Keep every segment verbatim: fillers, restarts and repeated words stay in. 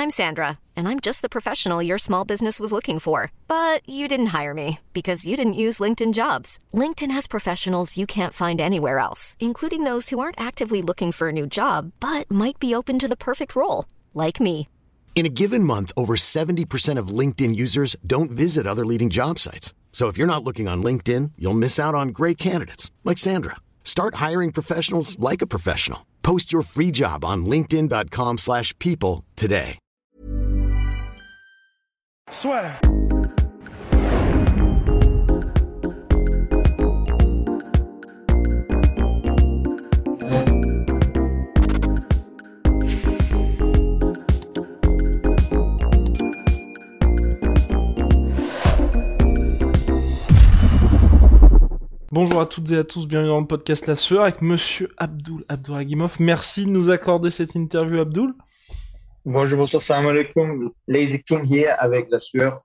I'm Sandra, and I'm just the professional your small business was looking for. But you didn't hire me because you didn't use LinkedIn Jobs. LinkedIn has professionals you can't find anywhere else, including those who aren't actively looking for a new job, but might be open to the perfect role, like me. In a given month, over seventy percent of LinkedIn users don't visit other leading job sites. So if you're not looking on LinkedIn, you'll miss out on great candidates like Sandra. Start hiring professionals like a professional. Post your free job on linkedin.com slash people today. Soit. Bonjour à toutes et à tous, bienvenue dans le podcast La Sueur avec Monsieur Abdul Abdouragimov. Merci de nous accorder cette interview, Abdul. Bonjour, bonsoir, salam alaikum, Lazy King here avec La Sueur.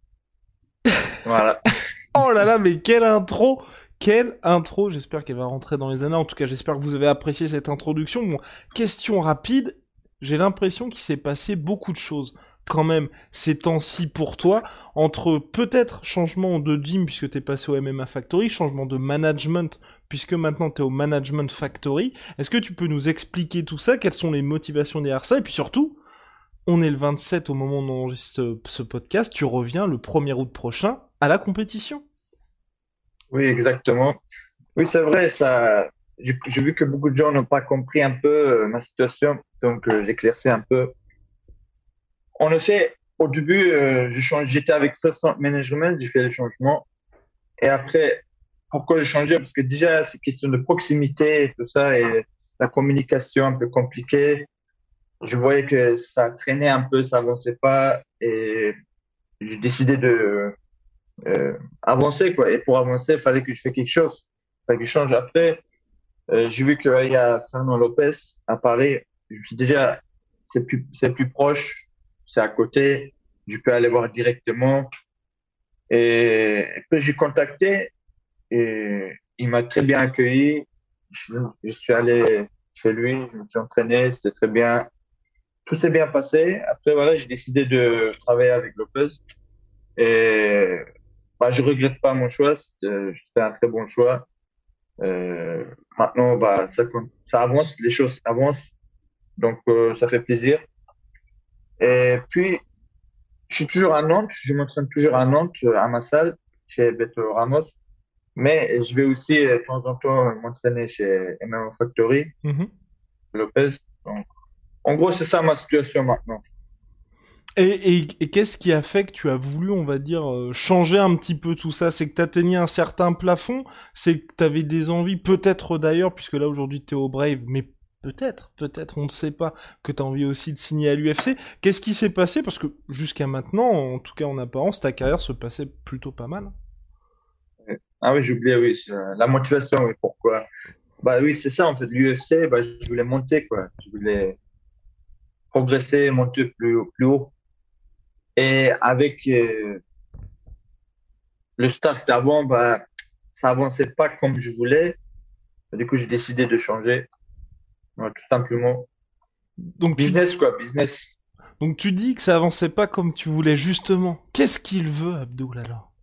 Voilà. Oh là là, mais quelle intro, quelle intro. J'espère qu'elle va rentrer dans les annales. En tout cas, j'espère que vous avez apprécié cette introduction. Bon, question rapide. J'ai l'impression qu'il s'est passé beaucoup de choses quand même ces temps-ci pour toi, entre peut-être changement de gym puisque t'es passé au M M A Factory, changement de management puisque maintenant t'es au Management Factory. Est-ce que tu peux nous expliquer tout ça? Quelles sont les motivations derrière ça? Et puis surtout, on est le vingt-sept au moment où on enregistre ce, ce podcast, tu reviens le premier août prochain à la compétition. Oui, exactement. Oui, c'est vrai, ça. J'ai, j'ai vu que beaucoup de gens n'ont pas compris un peu euh, ma situation, donc euh, j'éclaircis un peu. En effet, au début, euh, je change, j'étais avec soixante Management, j'ai fait le changement. Et après, pourquoi j'ai changé? Parce que déjà, c'est question de proximité et tout ça, et la communication un peu compliquée. Je voyais que ça traînait un peu, ça avançait pas, et j'ai décidé de euh, avancer, quoi. Et pour avancer, il fallait que je fasse quelque chose, il fallait que je change. Après, euh, j'ai vu qu'il y a Fernand Lopez à Paris. Je me suis dit, déjà, c'est plus, c'est plus proche. C'est à côté, je peux aller voir directement. Et puis j'ai contacté et il m'a très bien accueilli. Je, je suis allé chez lui, je me suis entraîné, c'était très bien. Tout s'est bien passé. Après voilà, j'ai décidé de travailler avec Lopez et bah je regrette pas mon choix. C'était, c'était un très bon choix. Euh, maintenant bah ça ça avance, les choses avancent, donc euh, ça fait plaisir. Et puis, je suis toujours à Nantes, je m'entraîne toujours à Nantes, à ma salle, chez Beto Ramos. Mais je vais aussi, de temps en temps, m'entraîner chez M M A Factory, mm-hmm. Lopez. Donc, en gros, c'est ça ma situation maintenant. Et, et, et qu'est-ce qui a fait que tu as voulu, on va dire, changer un petit peu tout ça? C'est que t'atteignais un certain plafond? C'est que t'avais des envies, peut-être d'ailleurs, puisque là, aujourd'hui, t'es au Brave, mais Peut-être, peut-être, on ne sait pas, que t'as envie aussi de signer à l'U F C. Qu'est-ce qui s'est passé? Parce que jusqu'à maintenant, en tout cas en apparence, ta carrière se passait plutôt pas mal. Ah oui, j'ai oublié, oui, la motivation, oui, pourquoi? Bah oui, c'est ça, en fait, l'U F C, bah, je voulais monter, quoi. Je voulais progresser, monter plus, plus haut. Et avec euh, le staff d'avant, bah, ça avançait pas comme je voulais. Du coup, j'ai décidé de changer. Ouais, tout simplement. Donc business tu... quoi, business. Donc tu dis que ça avançait pas comme tu voulais, justement. Qu'est-ce qu'il veut, Abdul, alors?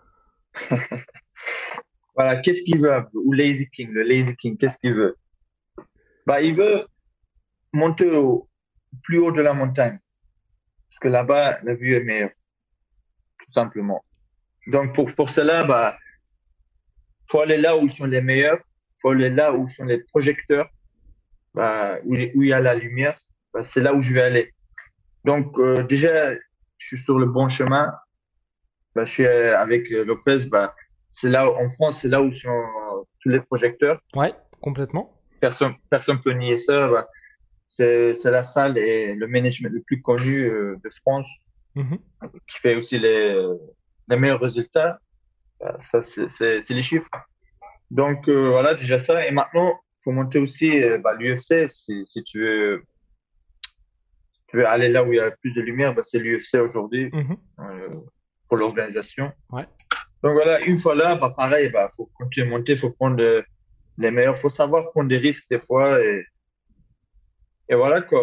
Voilà, qu'est-ce qu'il veut, Abdul? Ou Lazy King, le Lazy King, qu'est-ce qu'il veut? Bah, il veut monter au plus haut de la montagne. Parce que là-bas, la vue est meilleure. Tout simplement. Donc pour, pour cela, bah, faut aller là où sont les meilleurs. Faut aller là où sont les projecteurs. Bah, où, où il y a la lumière, bah, c'est là où je vais aller. Donc euh, déjà, je suis sur le bon chemin. Bah, je suis avec Lopez. Bah, c'est là en France, c'est là où sont tous les projecteurs. Ouais, complètement. Personne, personne peut nier ça. Bah, c'est, c'est la salle et le management le plus connu euh, de France, mm-hmm. qui fait aussi les, les meilleurs résultats. Bah, ça, c'est, c'est, c'est les chiffres. Donc euh, voilà, déjà ça. Et maintenant, faut monter aussi bah, l'U F C si, si tu veux tu veux aller là où il y a plus de lumière, bah, c'est l'U F C aujourd'hui, mm-hmm. euh, pour l'organisation. Ouais. Donc voilà, une fois là, bah pareil, bah faut continuer à monter, faut prendre de, les meilleurs, faut savoir prendre des risques des fois et et voilà quoi.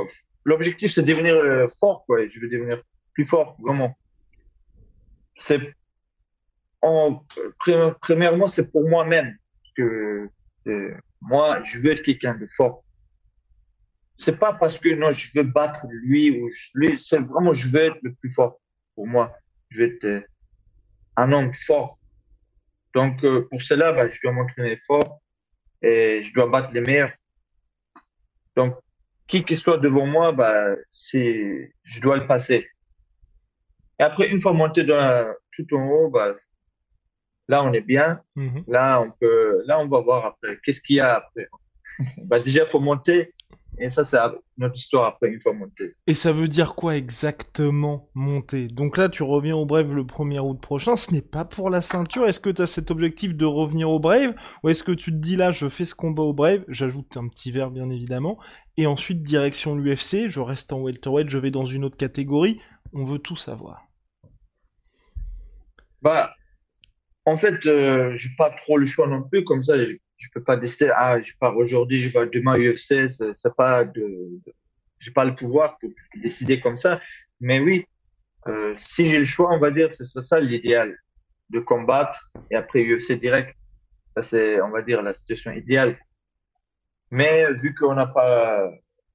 l'objectif, c'est de devenir euh, fort, quoi. Je veux devenir plus fort, vraiment. C'est en, pré- premièrement, c'est pour moi-même que euh, moi, je veux être quelqu'un de fort. C'est pas parce que non, je veux battre lui ou je- lui, c'est vraiment, je veux être le plus fort pour moi. Je veux être euh, un homme fort. Donc, euh, pour cela, bah, je dois m'entraîner fort et je dois battre les meilleurs. Donc, qui que soit devant moi, bah, c'est, je dois le passer. Et après, une fois monté dans la- tout en haut, bah, là, on est bien. Mhm. Là, on peut, là, on va voir après. Qu'est-ce qu'il y a après? Bah, déjà, faut monter. Et ça, c'est notre histoire après, une fois monté. Et ça veut dire quoi exactement, monter? Donc là, tu reviens au Brave le premier août prochain, ce n'est pas pour la ceinture. Est-ce que tu as cet objectif de revenir au Brave? Ou est-ce que tu te dis là, je fais ce combat au Brave, j'ajoute un petit verre bien évidemment, et ensuite direction l'U F C, je reste en welterweight, je vais dans une autre catégorie, on veut tout savoir. Bah, en fait, euh, j'ai pas trop le choix non plus. Comme ça, je, je peux pas décider, ah, je pars aujourd'hui, je vais demain U F C. C'est c'est pas de, de- j'ai pas le pouvoir pour décider comme ça. Mais oui, euh, si j'ai le choix, on va dire, c'est ça, ça l'idéal, de combattre et après U F C direct. Ça, c'est, on va dire, la situation idéale. Mais vu qu'on n'a pas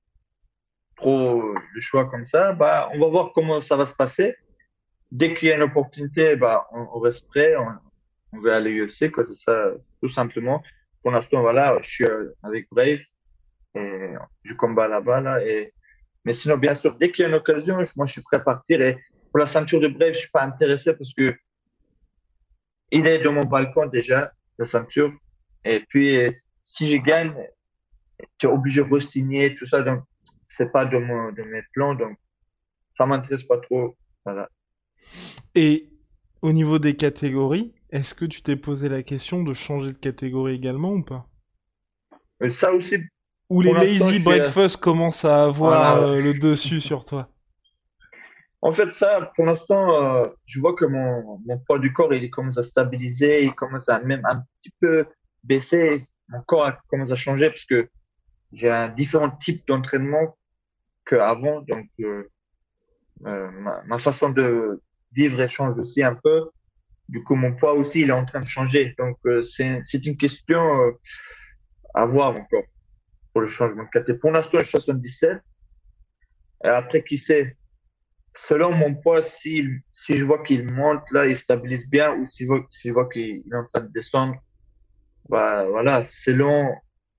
trop le choix comme ça, bah, on va voir comment ça va se passer. Dès qu'il y a une opportunité, bah, on, on reste prêt, on, on va aller à l'U F C, quoi, c'est ça, c'est tout simplement. Pour l'instant, voilà, je suis euh, avec Brave et je combats là-bas, là, et, mais sinon, bien sûr, dès qu'il y a une occasion, je- moi, je suis prêt à partir et pour la ceinture de Brave, je suis pas intéressé parce que il est dans mon balcon déjà, la ceinture. Et puis, euh, si je gagne, tu es obligé de re-signer, tout ça, donc, c'est pas de mon, de mes plans, donc, ça m'intéresse pas trop, voilà. Et au niveau des catégories, est-ce que tu t'es posé la question de changer de catégorie également ou pas? Euh, Ça aussi, Ou les pour l'instant, je lazy suis, à- breakfast commencent à avoir voilà. euh, le dessus sur toi? En fait, ça, pour l'instant, euh, je vois que mon, mon poids du corps, il commence à stabiliser, il commence à même un petit peu baisser. Mon corps a- commence à changer parce que j'ai un différent type d'entraînement qu'avant. Donc, euh, euh, ma, ma façon de vivre elle change aussi un peu. Du coup, mon poids aussi, il est en train de changer. Donc, euh, c'est, c'est une question euh, à voir encore pour le changement de catégorie. Pour l'instant, je suis soixante-dix-sept. Et après, qui sait? Selon mon poids, si, si je vois qu'il monte, là, il stabilise bien, ou si je vois, si je vois qu'il est en train de descendre, bah, voilà, selon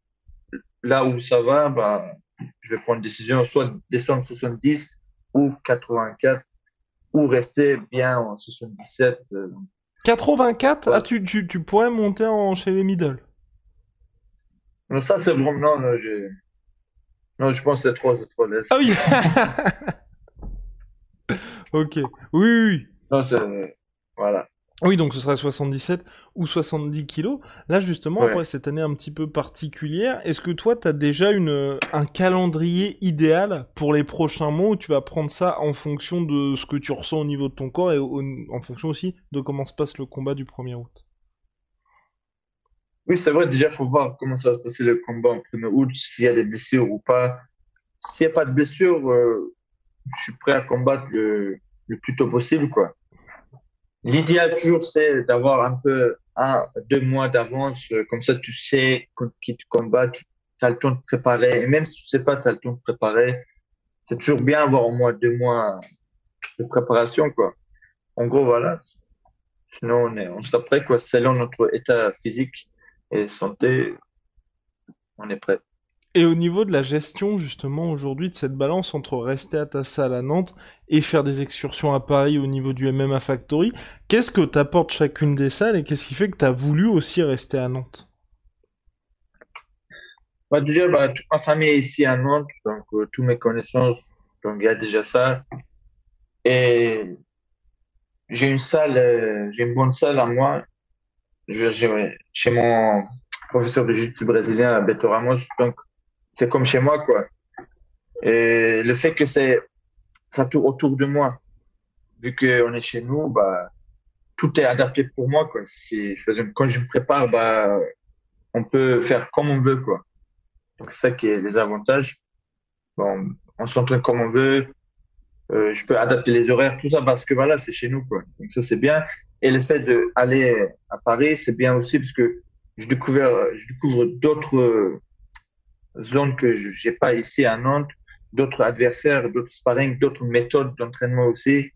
là où ça va, bah, je vais prendre une décision, soit descendre soixante-dix ou quatre-vingt-quatre, ou rester bien en soixante-dix-sept. euh, quatre-vingt-quatre? Ah, voilà. tu, tu, tu pourrais monter en, chez les middle. Donc ça, c'est vraiment, non, non, je, non, je pense que c'est trop, c'est trop, laisse. Ah oui. Ok. Oui, oui, oui. Non, c'est, voilà. Oui, donc ce serait soixante-dix-sept ou soixante-dix kilos. Là, justement, après Ouais. cette année un petit peu particulière, est-ce que toi, t'as déjà une, un calendrier idéal pour les prochains mois où tu vas prendre ça en fonction de ce que tu ressens au niveau de ton corps et au- en fonction aussi de comment se passe le combat du premier août? Oui, c'est vrai, déjà, faut voir comment ça va se passer le combat en premier août, s'il y a des blessures ou pas. S'il n'y a pas de blessure, euh, je suis prêt à combattre le, le plus tôt possible, quoi. L'idéal toujours, c'est d'avoir un peu un, deux mois d'avance, euh, comme ça tu sais contre qui tu combats, tu as le temps de préparer. Et même si tu sais pas, tu as le temps de préparer. C'est toujours bien avoir au moins deux mois de préparation, quoi. En gros, voilà. Sinon, on est, on sera prêt, quoi. Selon notre état physique et santé, on est prêt. Et au niveau de la gestion, justement, aujourd'hui, de cette balance entre rester à ta salle à Nantes et faire des excursions à Paris au niveau du M M A Factory, qu'est-ce que t'apporte chacune des salles et qu'est-ce qui fait que t'as voulu aussi rester à Nantes? Bah, déjà, bah, toute ma famille est ici à Nantes, donc, euh, tous mes connaissances, donc, il y a déjà ça. Et j'ai une salle, euh, j'ai une bonne salle à moi. Je, j'ai, ouais, chez mon professeur de jiu-jitsu brésilien, à Beto Ramos. Donc, c'est comme chez moi, quoi. Et le fait que c'est, ça tourne autour de moi, vu qu'on est chez nous, bah, tout est adapté pour moi, quoi. Si, quand je me prépare, bah, on peut faire comme on veut, quoi. Donc, c'est ça qui est les avantages. Bon, on s'entraîne comme on veut. Euh, je peux adapter les horaires, tout ça parce que voilà, c'est chez nous, quoi. Donc ça, c'est bien. Et le fait d'aller à Paris, c'est bien aussi parce que je découvre, je découvre d'autres euh, zones que je j'ai pas ici à Nantes, d'autres adversaires, d'autres sparring, d'autres méthodes d'entraînement aussi.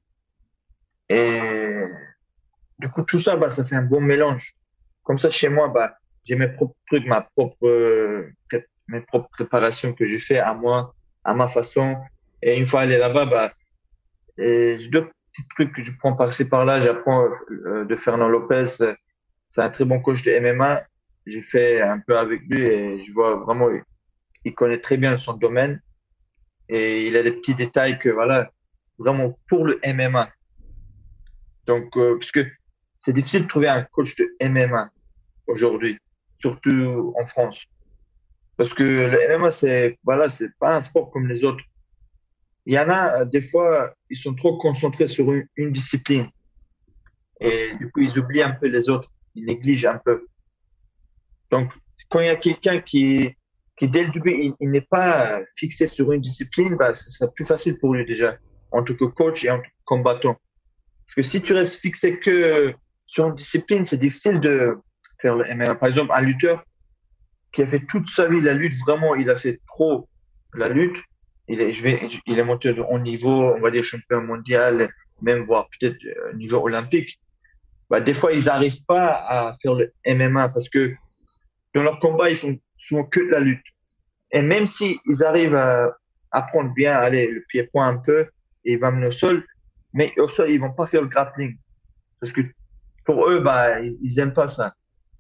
Et du coup, tout ça, bah, ça fait un bon mélange. Comme ça, chez moi, bah, j'ai mes propres trucs, ma propre, euh, pré- mes propres préparations que je fais à moi, à ma façon. Et une fois allé là-bas, bah, et j'ai deux petits trucs que je prends par-ci par-là. J'apprends euh, de Fernand Lopez. C'est un très bon coach de M M A. J'ai fait un peu avec lui et je vois vraiment, il il connaît très bien son domaine et il a des petits détails que voilà, vraiment pour le M M A. Donc, euh, parce que c'est difficile de trouver un coach de M M A aujourd'hui, surtout en France. Parce que le M M A, c'est, voilà, c'est pas un sport comme les autres. Il y en a, euh, des fois, ils sont trop concentrés sur une, une discipline. Et du coup, ils oublient un peu les autres. Ils négligent un peu. Donc, quand il y a quelqu'un qui, qui dès le début, il, il n'est pas fixé sur une discipline, bah, ce sera plus facile pour lui déjà, en tant que coach et en tant que combattant. Parce que si tu restes fixé que sur une discipline, c'est difficile de faire le M M A. Par exemple, un lutteur qui a fait toute sa vie la lutte, vraiment, il a fait trop la lutte. Il est, je vais, il est monté de haut niveau, on va dire champion mondial, même voire peut-être euh, niveau olympique. Bah, des fois, ils n'arrivent pas à faire le M M A parce que dans leur combat, ils font souvent que de la lutte. Et même si ils arrivent à apprendre bien, aller le pied-point un peu, et ils vont mener au sol, mais au sol, ils vont pas faire le grappling. Parce que pour eux, bah, ils, ils aiment pas ça.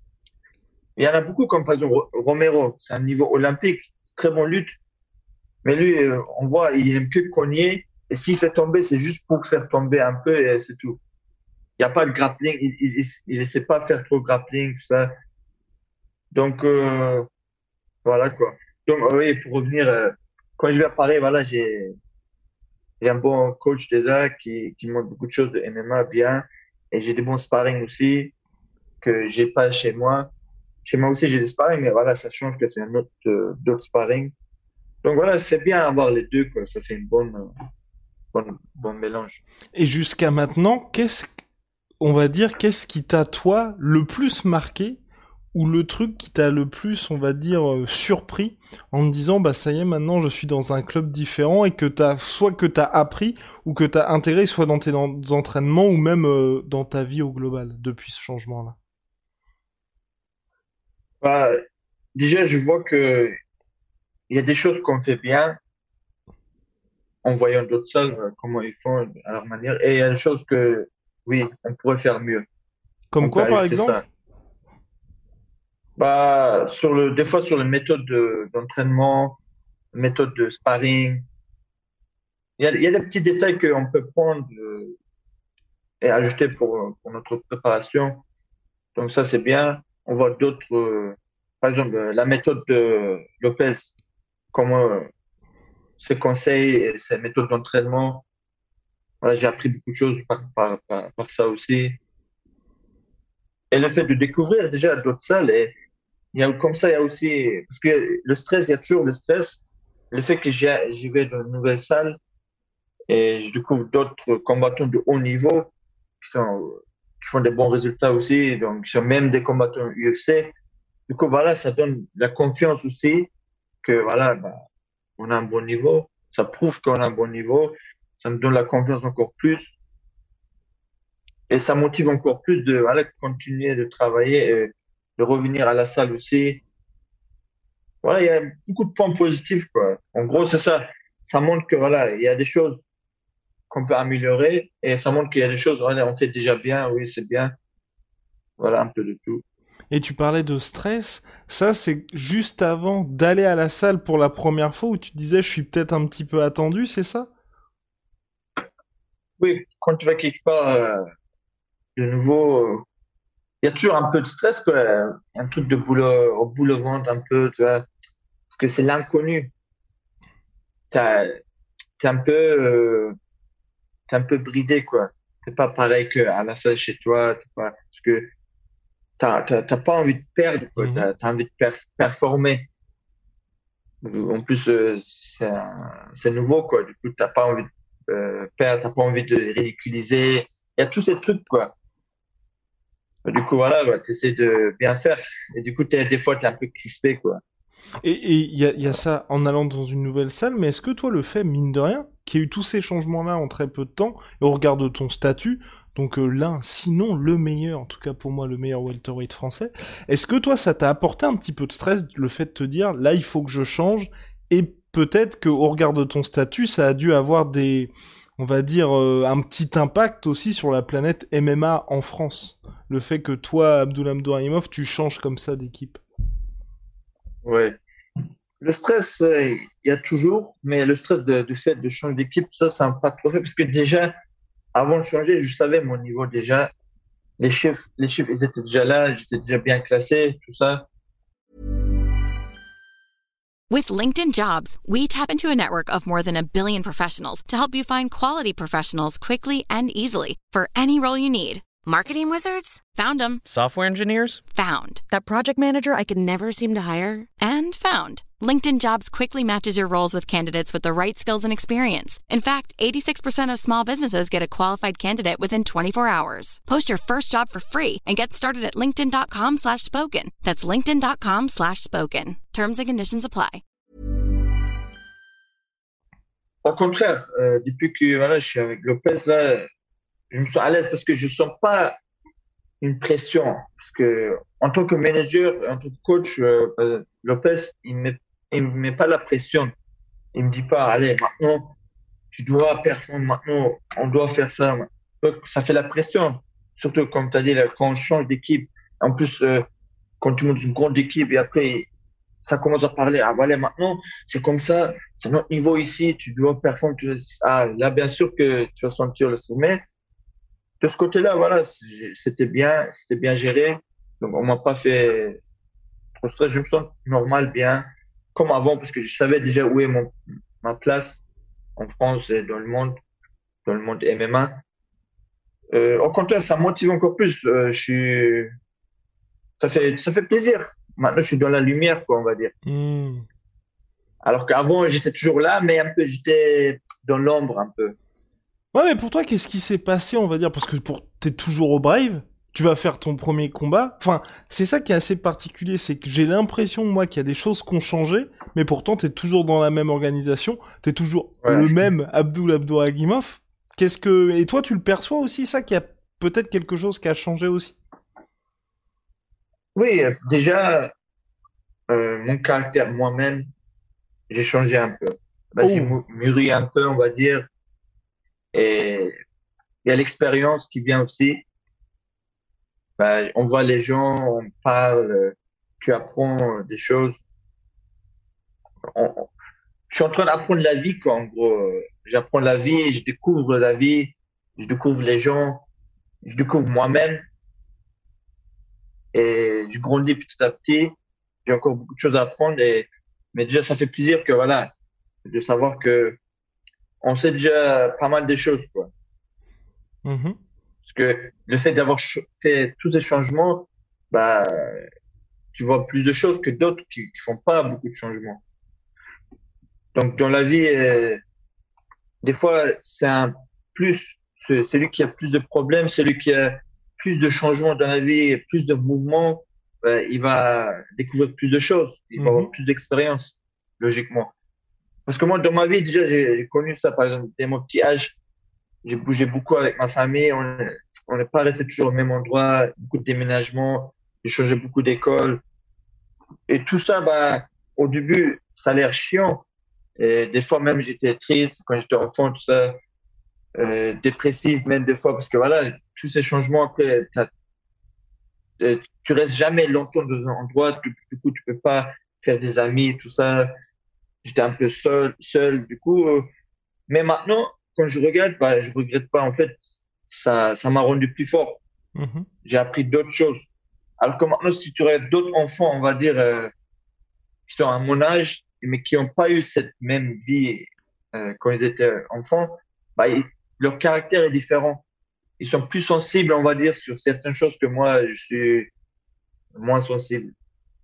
Il y en a beaucoup, comme par exemple Ro- Romero, c'est un niveau olympique, c'est très bon lutte, mais lui, euh, on voit, il aime que cogner, et s'il fait tomber, c'est juste pour faire tomber un peu, et c'est tout. Il n'y a pas de grappling, il, il, il, il essaie pas de faire trop de grappling, tout ça. Donc, euh, voilà, quoi. Donc, euh, oui, pour revenir, euh, quand je vais à Paris, voilà, j'ai, j'ai un bon coach déjà qui, qui me montre beaucoup de choses de M M A bien, et j'ai des bons sparring aussi, que j'ai pas chez moi. Chez moi aussi, j'ai des sparring, mais voilà, ça change que c'est un autre, euh, d'autres sparring. Donc voilà, c'est bien avoir les deux, quoi. Ça fait une bonne, euh, bonne, bon mélange. Et jusqu'à maintenant, qu'est-ce, on va dire, qu'est-ce qui t'a, toi, le plus marqué, ou le truc qui t'a le plus, on va dire, euh, surpris, en te disant, bah ça y est, maintenant je suis dans un club différent, et que t'as, soit que t'as appris, ou que t'as intégré, soit dans tes en- entraînements, ou même euh, dans ta vie au global, depuis ce changement-là. Bah, déjà, je vois que il y a des choses qu'on fait bien en voyant d'autres salles, euh, comment ils font à leur manière, et il y a des choses que, oui, on pourrait faire mieux. Comme On peut quoi, par ajuster exemple? ça. Bah, sur le, des fois sur les méthodes de- d'entraînement, méthodes de sparring, il y a, il y a des petits détails qu'on peut prendre euh, et ajouter pour, pour notre préparation. Donc ça, c'est bien. On voit d'autres, euh, par exemple, euh, la méthode de Lopez, comment euh, ses conseils et ses méthodes d'entraînement. Voilà, j'ai appris beaucoup de choses par, par, par, par ça aussi. Et le fait de découvrir déjà d'autres salles, et il y a, comme ça, il y a aussi, parce que le stress, il y a toujours le stress. Le fait que j'y j'y vais dans une nouvelle salle et je découvre d'autres combattants de haut niveau qui sont, qui font des bons résultats aussi, donc qui sont même des combattants U F C. Du coup, voilà, ça donne la confiance aussi que voilà, bah, on a un bon niveau. Ça prouve qu'on a un bon niveau. Ça me donne la confiance encore plus. Et ça motive encore plus de voilà, continuer de travailler et de revenir à la salle aussi. Voilà, il y a beaucoup de points positifs, quoi. En gros, c'est ça. Ça montre que voilà, il y a des choses qu'on peut améliorer et ça montre qu'il y a des choses, voilà, on fait déjà bien, oui, c'est bien. Voilà, un peu de tout. Et tu parlais de stress, ça c'est juste avant d'aller à la salle pour la première fois où tu disais je suis peut-être un petit peu attendu, c'est ça? Oui, quand tu vas quelque part, euh, de nouveau, euh, il y a toujours un peu de stress, quoi. Un truc de boule au au boule au ventre, un peu, tu vois. Parce que c'est l'inconnu. T'as, t'es un peu, euh, t'es un peu bridé, quoi. C'est pas pareil qu'à la salle chez toi, t'es pas, parce que t'as, t'as, t'as pas envie de perdre, quoi. Mhm. T'as, t'as envie de per- performer. En plus, euh, c'est un- c'est nouveau, quoi. Du coup, t'as pas envie de euh, perdre, t'as pas envie de les ridiculiser. Il y a tous ces trucs, quoi. Du coup, voilà, ouais, t'essaies de bien faire. Et du coup, t'es, des fois, t'es un peu crispé, quoi. Et il y a, y a ça en allant dans une nouvelle salle, mais est-ce que toi, le fait, mine de rien, qu'il y a eu tous ces changements-là en très peu de temps, et au regard de ton statut, donc euh, l'un, sinon le meilleur, en tout cas pour moi, le meilleur welterweight français, est-ce que toi, ça t'a apporté un petit peu de stress, le fait de te dire, là, il faut que je change, et peut-être qu'au regard de ton statut, ça a dû avoir des, on va dire, euh, un petit impact aussi sur la planète M M A en France. Le fait que toi, Abdul Abdourahimov, tu changes comme ça d'équipe. Ouais. Le stress, euh, il y a toujours, mais le stress de, du fait de changer d'équipe, ça, ça m'a pas trop fait parce que déjà, avant de changer, je savais mon niveau déjà. Les chiffres, les chiffres, ils étaient déjà là, j'étais déjà bien classé, tout ça. With LinkedIn Jobs, we tap into a network of more than a billion professionals to help you find quality professionals quickly and easily for any role you need. Marketing wizards? Found them. Software engineers? Found. That project manager I could never seem to hire? And found. LinkedIn Jobs quickly matches your roles with candidates with the right skills and experience. In fact, eighty-six percent of small businesses get a qualified candidate within twenty-four hours. Post your first job for free and get started at linkedin.com slash spoken. That's linkedin.com slash spoken. Terms and conditions apply. Au contraire, euh, depuis que voilà, je suis avec Lopez, là, je me sens à l'aise parce que je sens pas une pression. Parce que en tant que manager, en tant que coach, euh, euh, Lopez, il met, il me met pas la pression. Il me dit pas, allez, maintenant, tu dois performer, maintenant, on doit faire ça. Donc, ça fait la pression. Surtout, comme tu as dit, là, quand on change d'équipe. En plus, euh, quand tu montes une grande équipe et après, ça commence à parler. Ah, voilà, maintenant, c'est comme ça. C'est notre niveau ici. Tu dois performer. Tu... Ah, là, bien sûr que tu vas sentir le sommet. De ce côté-là, voilà, c'était bien, c'était bien géré. Donc, on m'a pas fait trop stress. Je me sens normal, bien, comme avant, parce que je savais déjà où est mon, ma place en France et dans le monde, dans le monde M M A. Euh, au contraire, ça me motive encore plus. Euh, je suis, ça fait, ça fait plaisir. Maintenant, je suis dans la lumière, quoi, on va dire. Mmh. Alors qu'avant, j'étais toujours là, mais un peu, j'étais dans l'ombre, un peu. Ouais, mais pour toi, qu'est-ce qui s'est passé, on va dire, parce que pour t'es toujours au Brave, tu vas faire ton premier combat. Enfin, c'est ça qui est assez particulier, c'est que j'ai l'impression, moi, qu'il y a des choses qui ont changé, mais pourtant, t'es toujours dans la même organisation, t'es toujours Ouais. le même Abdul Abdourahimov. Qu'est-ce que... Et toi, tu le perçois aussi, ça, qu'il y a peut-être quelque chose qui a changé aussi? Oui, euh, déjà, euh, mon caractère moi-même, j'ai changé un peu. Bah, j'ai Oh. mu- mûri un peu, on va dire. Et il y a l'expérience qui vient aussi. Bah, on voit les gens, on parle, euh, tu apprends des choses. On- on- je suis en train d'apprendre la vie, quoi, en gros. Euh, J'apprends la vie, je découvre la vie, je découvre les gens, je découvre moi-même et je grandis petit à petit. J'ai encore beaucoup de choses à apprendre et, mais déjà, ça fait plaisir que, voilà, de savoir que on sait déjà pas mal des choses, quoi. Mhm. Parce que le fait d'avoir ch- fait tous ces changements, bah, tu vois plus de choses que d'autres qui, qui font pas beaucoup de changements. Donc, dans la vie, euh, des fois, c'est un plus, c'est celui qui a plus de problèmes, celui qui a plus de changements dans la vie, plus de mouvements, euh, il va découvrir plus de choses, il va Mhm. avoir plus d'expérience, logiquement. Parce que moi, dans ma vie, déjà, j'ai j'ai connu ça, par exemple, dès mon petit âge, j'ai bougé beaucoup avec ma famille, on on n'est pas resté toujours au même endroit, beaucoup de déménagements, j'ai changé beaucoup d'écoles. Et tout ça, bah, au début, ça a l'air chiant. Et des fois même, j'étais triste quand j'étais enfant, tout ça, euh, dépressif même des fois, parce que voilà, tous ces changements, après, t'as- euh, tu restes jamais longtemps dans un endroit, du, du coup, tu peux pas faire des amis, tout ça. J'étais un peu seul, seul, du coup, euh, mais maintenant, quand je regarde, bah, je regrette pas. En fait, ça, ça m'a rendu plus fort. Mhm. J'ai appris d'autres choses. Alors que maintenant, si tu regardes d'autres enfants, on va dire, euh, qui sont à mon âge, mais qui n'ont pas eu cette même vie euh, quand ils étaient enfants, bah, ils- leur caractère est différent. Ils sont plus sensibles, on va dire, sur certaines choses que moi, je suis moins sensible.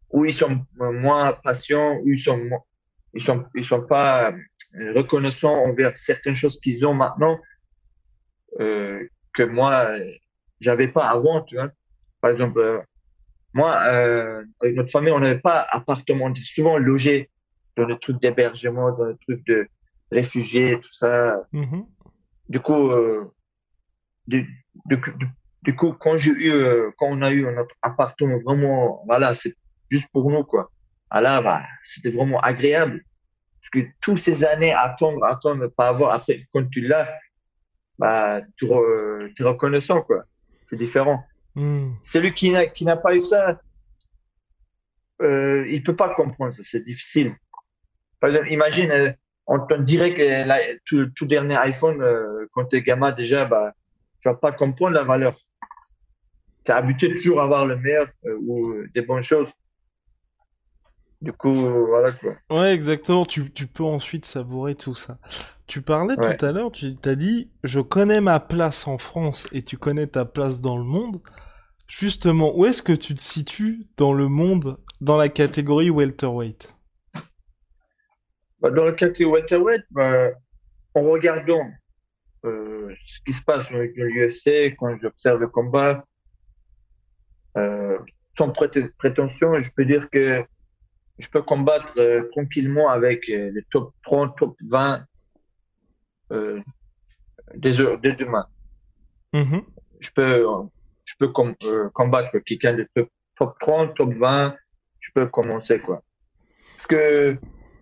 où ils sont moins patients, où ils sont, mo- ils sont, ils sont pas euh, reconnaissants envers certaines choses qu'ils ont maintenant, euh, que moi, euh, j'avais pas avant, tu vois. Par exemple, euh, moi, euh, avec notre famille, on n'avait pas appartement, on était souvent logés dans des trucs d'hébergement, dans des trucs de réfugiés, tout ça. Mhm. Du coup, euh, du, du, du, du coup, quand j'ai eu, euh, quand on a eu notre appartement vraiment, voilà, c'est juste pour nous, quoi. Ah là, bah, c'était vraiment agréable. Parce que toutes ces années à attendre, attendre, pas avoir, après, quand tu l'as, bah, tu re, t'es reconnaissant, quoi. C'est différent. Hmm. Celui qui n'a, qui n'a pas eu ça, euh, il peut pas comprendre ça, c'est difficile. Par exemple, imagine, euh, on te dirait que la, tout, tout dernier iPhone, euh, quand t'es gamin, déjà, bah, tu vas pas comprendre la valeur. T'es habitué toujours à avoir le meilleur, euh, ou euh, des bonnes choses. Du coup, euh, voilà, quoi. Ouais, exactement. Tu, tu peux ensuite savourer tout ça. Tu parlais tout Ouais. à l'heure, tu t'as dit, je connais ma place en France et tu connais ta place dans le monde. Justement, où est-ce que tu te situes dans le monde, dans la catégorie welterweight? Bah, dans le cas de welterweight, bah, en regardant, euh, ce qui se passe avec l'U F C, quand j'observe le combat, euh, sans prét- prétention, je peux dire que je peux combattre euh, tranquillement avec euh, les top trente, top vingt euh, dès, dès demain. Mhm. Je peux, euh, je peux com- euh, combattre quelqu'un de top, top trente, top vingt, je peux commencer, quoi. Parce que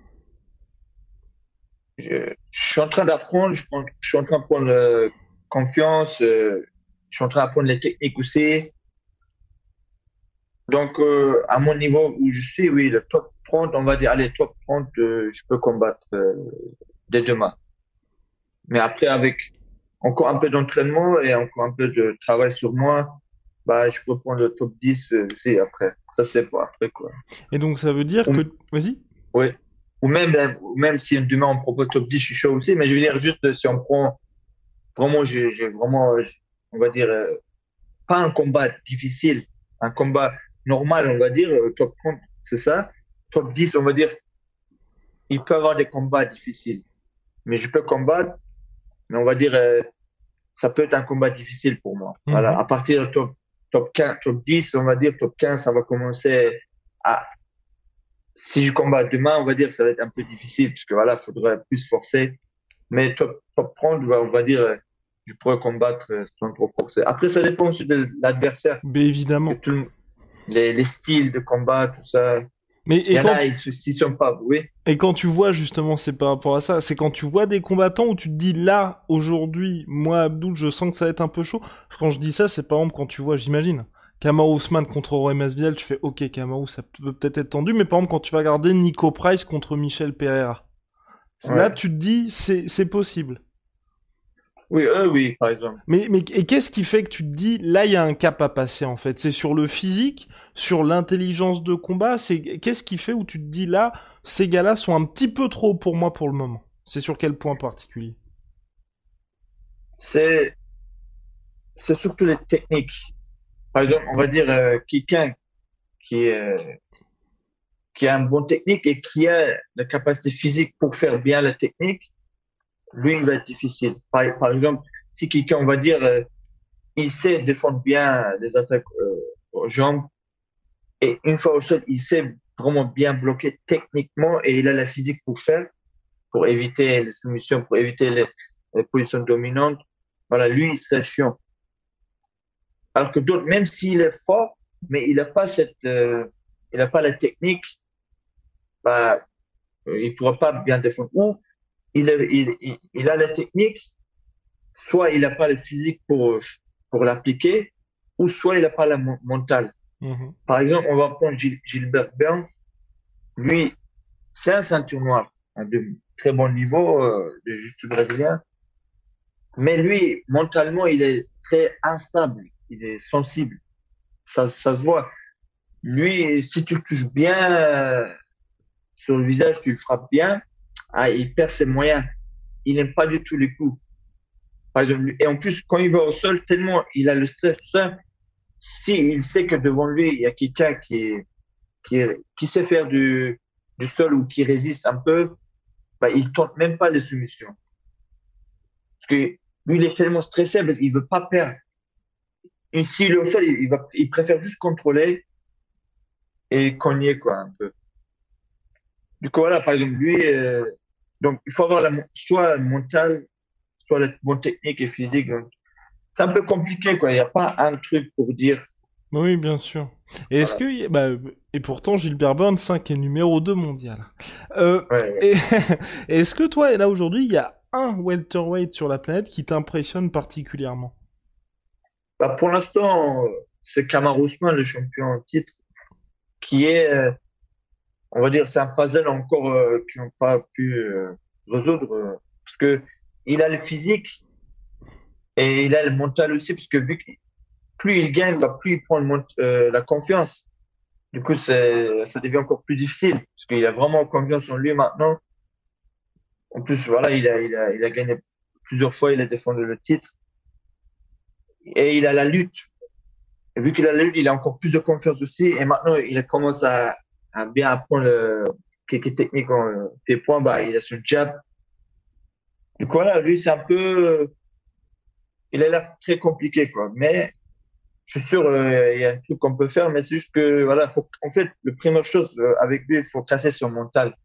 je, je suis en train d'apprendre, je, prends- je suis en train de prendre euh, confiance, euh, je suis en train d'apprendre les techniques aussi. Donc, euh, à mon niveau où je suis, oui, le top trente, on va dire, allez, top trente, euh, je peux combattre euh, dès demain. Mais après, avec encore un peu d'entraînement et encore un peu de travail sur moi, bah, je peux prendre le top dix euh, aussi après. Ça, c'est pour après, quoi. Et donc ça veut dire Ou, que... Vas-y. oui. Ou même, euh, ou même si demain on propose top dix, je suis chaud aussi, mais je veux dire, juste euh, si on prend, vraiment, j'ai j'ai vraiment, euh, on va dire, euh, pas un combat difficile, un combat normal, on va dire, euh, top trente, c'est ça. Top dix, on va dire, il peut avoir des combats difficiles. Mais je peux combattre, mais on va dire, euh, ça peut être un combat difficile pour moi. Voilà. Mhm. À partir de top, top quinze, top dix, on va dire, top quinze, ça va commencer à, si je combats demain, on va dire, ça va être un peu difficile, parce que voilà, faudrait plus forcer. Mais top, top trente, on va dire, euh, je pourrais combattre euh, sans trop forcer. Après, ça dépend aussi de l'adversaire, Ben que évidemment. tout le- les, les styles de combat, tout ça. Mais Il et y en quand a, tu... ils se s'y sont pas, oui. Et quand tu vois justement, c'est par rapport à ça, c'est quand tu vois des combattants où tu te dis là, aujourd'hui, moi Abdul, je sens que ça va être un peu chaud. Quand je dis ça, c'est par exemple quand tu vois, j'imagine, Kamaru Usman contre Rory Masvidal, tu fais ok, Kamaru, ça peut peut-être être tendu, mais par exemple quand tu vas regarder Nico Price contre Michel Pereira, là Ouais. tu te dis c'est c'est possible. Oui, eux, oui, par exemple. Mais mais et qu'est-ce qui fait que tu te dis là il y a un cap à passer en fait? C'est sur le physique, sur l'intelligence de combat, c'est qu'est-ce qui fait où tu te dis là ces gars-là sont un petit peu trop pour moi pour le moment. C'est sur quel point particulier? C'est, c'est surtout les techniques. Par exemple, on va dire, euh, quelqu'un qui est, euh, qui a un bon technique et qui a la capacité physique pour faire bien la technique, lui, il va être difficile. Par, par exemple, si quelqu'un, on va dire, euh, il sait défendre bien les attaques euh, aux jambes et une fois au sol, il sait vraiment bien bloquer techniquement et il a la physique pour faire, pour éviter les soumissions, pour éviter les, les positions dominantes. Voilà, lui, il serait chiant. Alors que d'autres, même s'il est fort, mais il n'a pas cette, euh, il n'a pas la technique, bah, euh, il pourra pas bien défendre. Ou il, est- il, il, il a la technique, soit il n'a pas le physique pour, pour l'appliquer, ou soit il n'a pas la mon- mentale. Mhm. Par exemple, on va prendre Gil- Gilbert Burns. Lui, c'est un ceinture noire, un de très bon niveau, euh, de jiu-jitsu brésilien. Mais lui, mentalement, il est très instable. Il est sensible. Ça, ça se voit. Lui, si tu le touches bien euh, sur le visage, tu le frappes bien, ah, il perd ses moyens. Il n'aime pas du tout les coups. Par exemple, lui- et en plus, quand il va au sol, tellement il a le stress, tout ça, si il sait que devant lui, il y a quelqu'un qui est, qui, qui sait faire du, du sol ou qui résiste un peu, bah, il tente même pas les soumissions. Parce que lui, il est tellement stressé, parce qu'il veut pas perdre. Et s'il est au sol, il, il va, il préfère juste contrôler et cogner, quoi, un peu. Du coup, voilà, par exemple, lui, euh, donc, il faut avoir la, soit le mental, soit la bonne technique et physique. Donc, c'est un peu compliqué, quoi. Il n'y a pas un truc pour dire. Oui, bien sûr. Et est-ce Voilà. que, bah, et pourtant Gilbert Burns, cinq est numéro deux mondial. Euh, Ouais, ouais. et, et est-ce que toi, là aujourd'hui, il y a un welterweight sur la planète qui t'impressionne particulièrement? Bah, pour l'instant, c'est Kamaru Usman, le champion en titre, qui est, euh, on va dire, c'est un puzzle encore euh, qu'ils n'ont pas pu euh, résoudre, euh, parce que il a le physique et il a le mental aussi, parce que vu que plus il gagne, bah, plus il prend le mont- euh, la confiance. Du coup, c'est, ça devient encore plus difficile, parce qu'il a vraiment confiance en lui maintenant. En plus, voilà, il a, il a, il a gagné plusieurs fois, il a défendu le titre. Et il a la lutte. Et vu qu'il a la lutte, il a encore plus de confiance aussi. Et maintenant, il commence à, à bien apprendre euh, quelques techniques en pied-point. Bah, il a son jab. Du coup, voilà, lui, c'est un peu, euh, il a l'air très compliqué, quoi. Mais, je suis sûr, euh, il y a un truc qu'on peut faire, mais c'est juste que, voilà, faut, en fait, la première chose euh, avec lui, il faut casser son mental.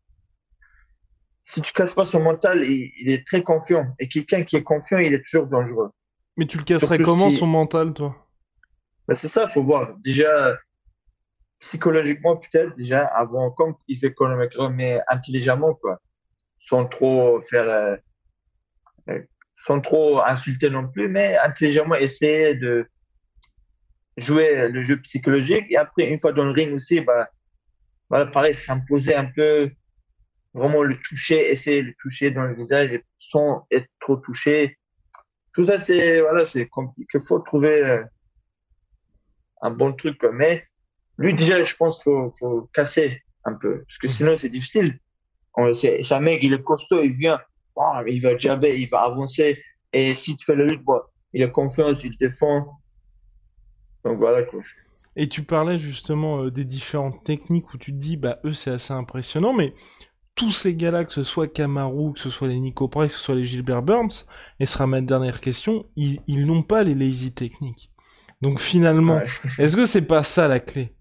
Si tu casses pas son mental, il, il est très confiant. Et quelqu'un qui est confiant, il est toujours dangereux. Mais tu le casserais Surtout comment, si, son mental, toi? bah, c'est ça, faut voir. Déjà, psychologiquement, peut-être, déjà, avant, comme il fait Conor McGregor, mais intelligemment, quoi. Sans trop faire, euh, euh, sans trop insulter non plus, mais intelligemment essayer de jouer le jeu psychologique. Et après, une fois dans le ring aussi, bah, voilà, pareil, s'imposer un peu, vraiment le toucher, essayer de le toucher dans le visage et sans être trop touché. Tout ça, c'est, voilà, c'est compliqué. Faut trouver euh, un bon truc, quoi. Mais lui, déjà, je pense qu'il faut, faut casser un peu. Parce que sinon, c'est difficile. On, c'est, c'est un mec, il est costaud, il vient, oh, il va jabber, il va avancer. Et si tu fais la lutte, bon, il a confiance, il défend. Donc voilà, quoi. Et tu parlais justement euh, des différentes techniques où tu te dis, bah, eux, c'est assez impressionnant, mais tous ces gars-là, que ce soit Kamaru, que ce soit les Nico Price, que ce soit les Gilbert Burns, et ce sera ma dernière question, ils, ils n'ont pas les lazy techniques. Donc finalement, Ouais. est-ce que c'est pas ça la clé?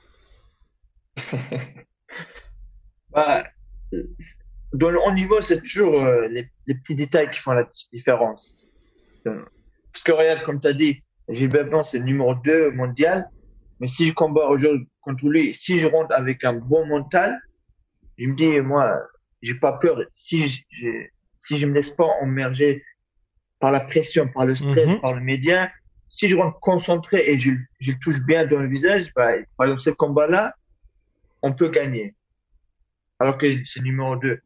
Bah, dans le haut niveau, c'est toujours euh, les, les petits détails qui font la différence. Parce que regarde, comme tu as dit, Gilbert Burns, c'est le numéro deux mondial. Mais si je combats aujourd'hui contre lui, si je rentre avec un bon mental, je me dis, moi, j'ai pas peur. Si je, je- si je me laisse pas emmerger par la pression, par le stress, Mhm. par le média, si je rentre concentré et je, je le touche bien dans le visage, bah, par exemple, ce combat-là, on peut gagner. Alors que c'est numéro deux.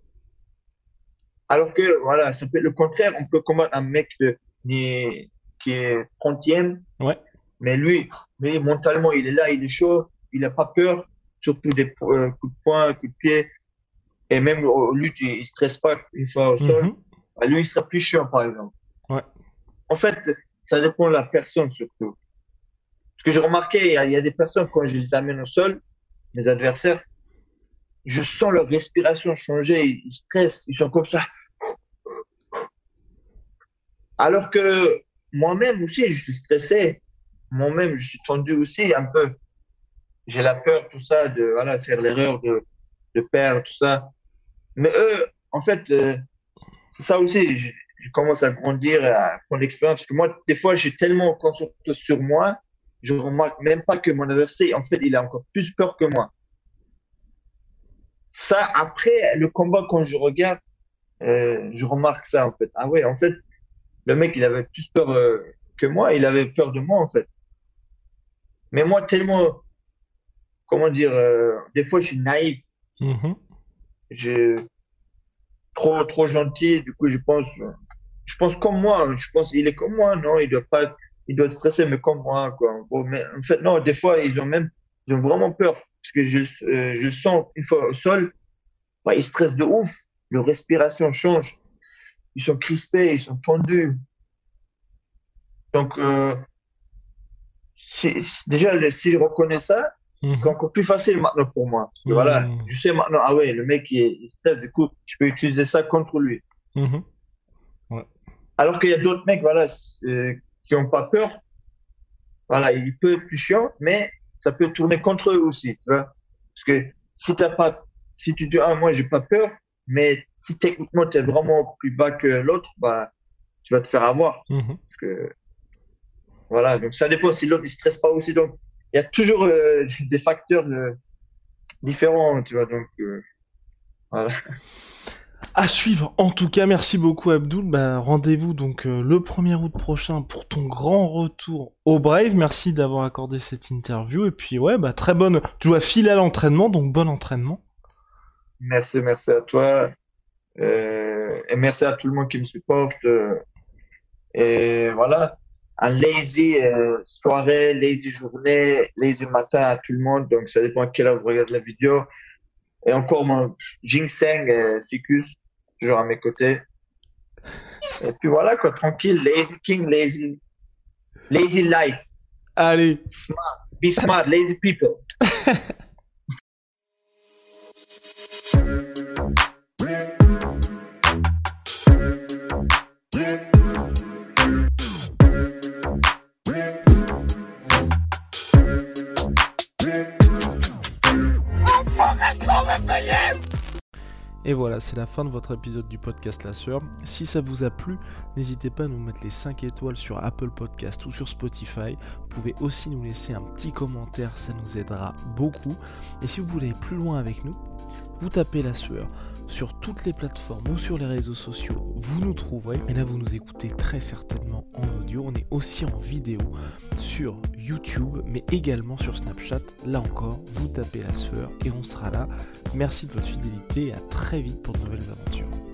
Alors que, voilà, ça peut être le contraire. On peut combattre un mec de, ni- qui est trentième, Ouais. mais lui, lui, mentalement, il est là, il est chaud, il a pas peur, surtout des euh, coups de poing, coups de pied, et même au lutte, il, il stresse pas une fois au sol. Mhm. Bah, lui, il sera plus chiant, par exemple. Ouais. En fait, ça dépend de la personne, surtout. Parce que j'ai remarqué, il y a, il y a des personnes, quand je les amène au sol, mes adversaires, je sens leur respiration changer, ils, ils stressent, ils sont comme ça. Alors que moi-même aussi, je suis stressé. Moi-même, je suis tendu aussi un peu. J'ai la peur, tout ça, de voilà, faire l'erreur de, de perdre, tout ça. Mais eux, en fait, euh, c'est ça aussi. Je, je commence à grandir, à prendre l'expérience. Parce que moi, des fois, je suis tellement concentré sur moi, je remarque même pas que mon adversaire, en fait, il a encore plus peur que moi. Ça, après le combat, quand je regarde, euh, je remarque ça, en fait. Ah ouais, en fait, le mec, il avait plus peur euh, que moi, il avait peur de moi, en fait. Mais moi, tellement, comment dire, euh, des fois, je suis naïf, Mhm. je trop, trop gentil, du coup, je pense, euh, je pense comme moi, je pense, il est comme moi, non, il doit pas, il doit stresser, mais comme moi, quoi. Bon, mais en fait, non, des fois, ils ont même, ils ont vraiment peur, parce que je, euh, je sens, une fois au sol, bah, ils stressent de ouf, leur respiration change, ils sont crispés, ils sont tendus. Donc, euh, si, si- déjà, le- si je reconnais ça, ce serait encore plus facile maintenant pour moi. Parce que Mmh. voilà, je sais maintenant, ah ouais, le mec, il, il stresse, du coup, je peux utiliser ça contre lui. Mmh. Alors qu'il y a d'autres mecs, voilà, euh, qui ont pas peur. Voilà, il peut être plus chiant, mais ça peut tourner contre eux aussi, tu vois. Parce que si t'as pas, si tu dis, ah, moi, j'ai pas peur, mais si techniquement t'es vraiment plus bas que l'autre, bah, tu vas te faire avoir. Mmh. Parce que, voilà, donc ça dépend si l'autre il stresse pas aussi. Donc, il y a toujours euh, des facteurs euh, différents, tu vois. Donc, euh, voilà. À suivre. En tout cas, merci beaucoup Abdoul. Bah, rendez-vous donc euh, le premier août prochain pour ton grand retour au Brave. Merci d'avoir accordé cette interview. Et puis ouais, bah très bonne. Tu dois filer à l'entraînement, donc bon entraînement. Merci, merci à toi. Euh, et merci à tout le monde qui me supporte. Euh, et voilà, un lazy euh, soirée, lazy journée, lazy matin à tout le monde. Donc ça dépend à quelle heure vous regardez la vidéo. Et encore mon ginseng, euh, ficus, toujours à mes côtés. Et puis voilà quoi, tranquille, lazy king, lazy, lazy life. Allez. Smart, be smart, lazy people. Et voilà, c'est la fin de votre épisode du podcast La Sueur. Si ça vous a plu, n'hésitez pas à nous mettre les cinq étoiles sur Apple Podcast ou sur Spotify. Vous pouvez aussi nous laisser un petit commentaire, ça nous aidera beaucoup. Et si vous voulez aller plus loin avec nous, vous tapez La Sueur sur toutes les plateformes ou sur les réseaux sociaux, vous nous trouverez. Et là, vous nous écoutez très certainement en audio. On est aussi en vidéo sur YouTube, mais également sur Snapchat. Là encore, vous tapez La Sueur et on sera là. Merci de votre fidélité et à très vite pour de nouvelles aventures.